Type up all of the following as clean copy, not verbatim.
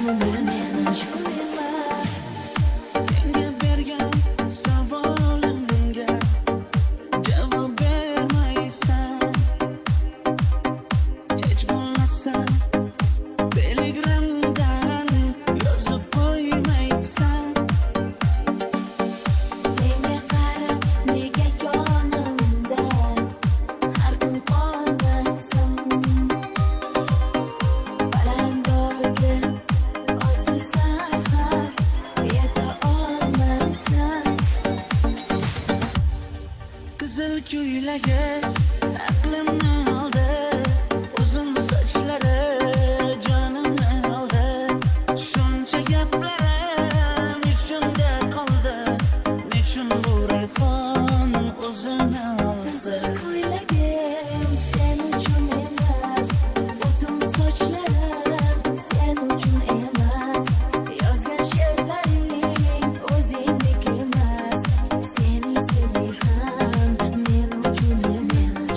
uchun men uchun emas. Senga bergan savolimga javob bermaysan. Hech bo'lmasa telegramdan yozib qo'ymaysan. Menga qarab nega yonimda har kun qolmaysan. Balandorga osilsan har yeta olmaysan. Qizil ko'ylagi aqlimni oldi, uzun sochlari jonimni oldi. Shuncha gaplarim ichimda qoldi, nechun bu rayhon o'zini oldi. Qizil ko'ylagim sen uchun emas, uzun sochlarim sen uchun emas. Yozgan she'rlaring o'zingniki emas. Seni sevgan men uchun emas.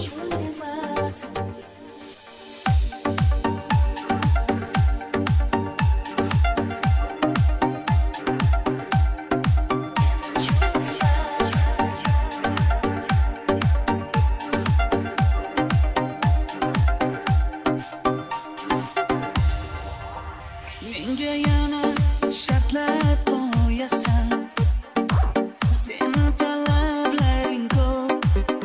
Menga yana shartlar qo'yasan. Seni talablaring ko'p.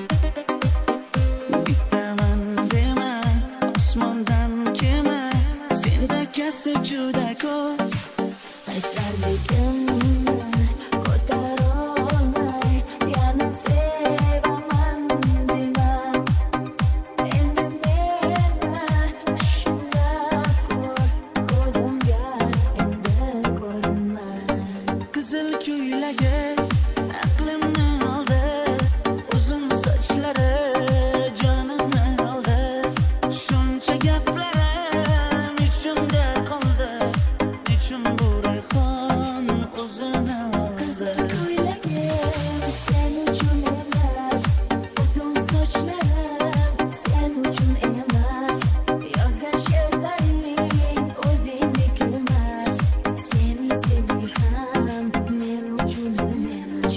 Bittaman demay, osmondan kema. Sendagisi juda ko'p. Qaysarligimni ko'tarolmay yana sevaman deyman. Endi meni tushimda ko'r, ko'zimga endi ko'rinmay. Qizil ko'ylagi aqlimni oldi, uzun sochlari jonimni oldi. Shuncha gaplarim ichimda qoldi, nechun bu rayhon o'zini oldi. Qizil ko'ylagim sen uchun emas, uzun sochlarim sen uchun emas. Yozgan she'rlaring o'zingniki emas. Seni sevgan men uchun emas.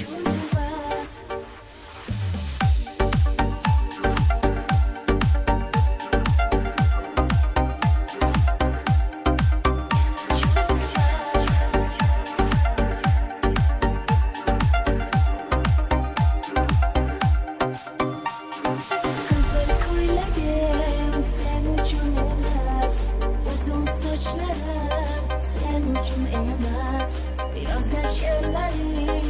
Qizil ko'ylagim sen uchun emas, uzun sochlarim sen uchun emas. Yozgan she'rlaring